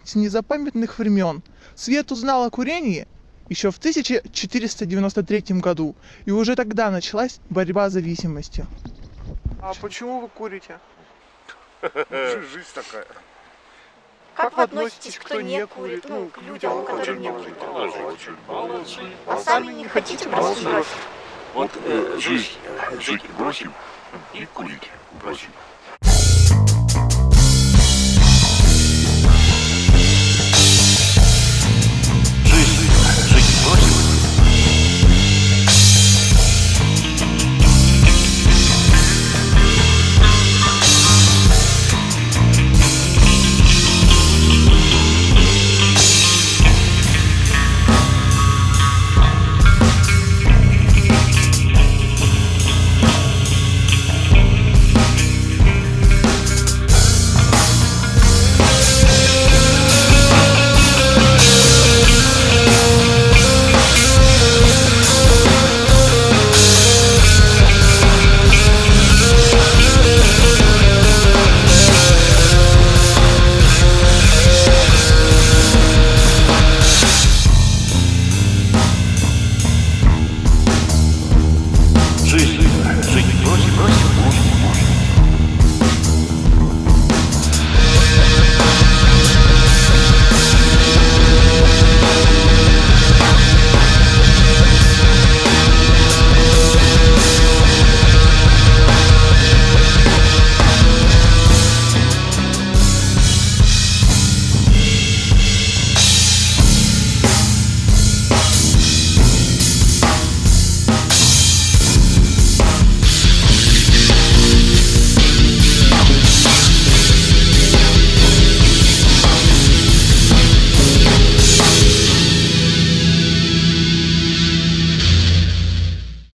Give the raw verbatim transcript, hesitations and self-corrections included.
с незапамятных времен. Свет узнал о курении еще в тысяча четыреста девяносто третьем году, и уже тогда началась борьба с зависимостью. А почему вы курите? Жизнь такая. Как вы относитесь, кто не курит, ну, к людям, которые не курят? А сами не хотите бросить? Вот э, жизнь, жить бросим и курить бросим.